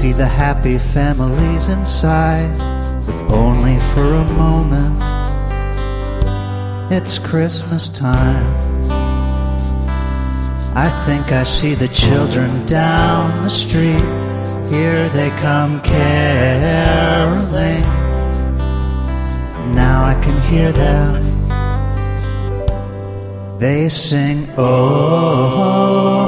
see the happy families inside, if only for a moment. It's Christmas time. I think I see the children down the street. Here they come caroling. Now I can hear them. They sing, oh,